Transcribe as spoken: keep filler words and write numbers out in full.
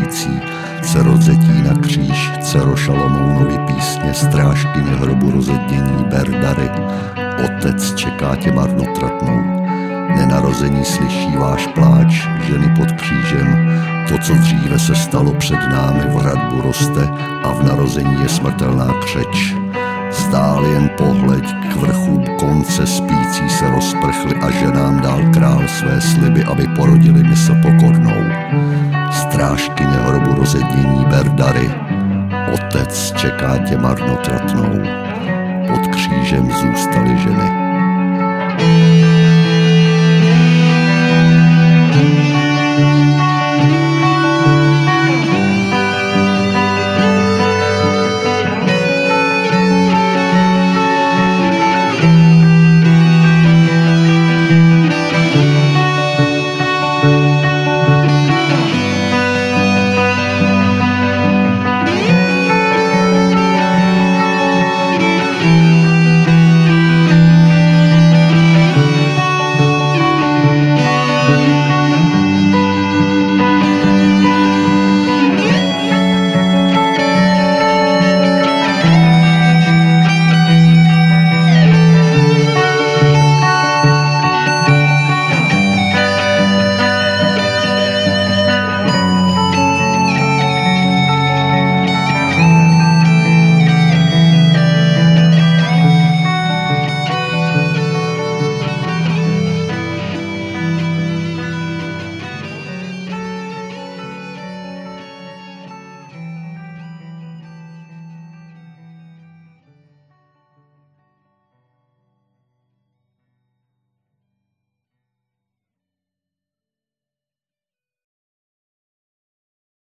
trpící, dcero Zetí na kříž, dcero Šalomounovi písně, strážkyně hrobu rozednění, ber dary, otec čeká tě marnotratnou. Nenarození slyší váš pláč, ženy pod křížem, to, co dříve se stalo před námi, v hradbu roste a v narození je smrtelná křeč. Zdál jen pohleď, k vrchu konce spící se rozprchli a ženám dal král své sliby, aby porodili mysl pokornou. Strážkyně hrobu rozednění, ber dary, otec čeká tě marnotratnou. Pod křížem zůstaly ženy.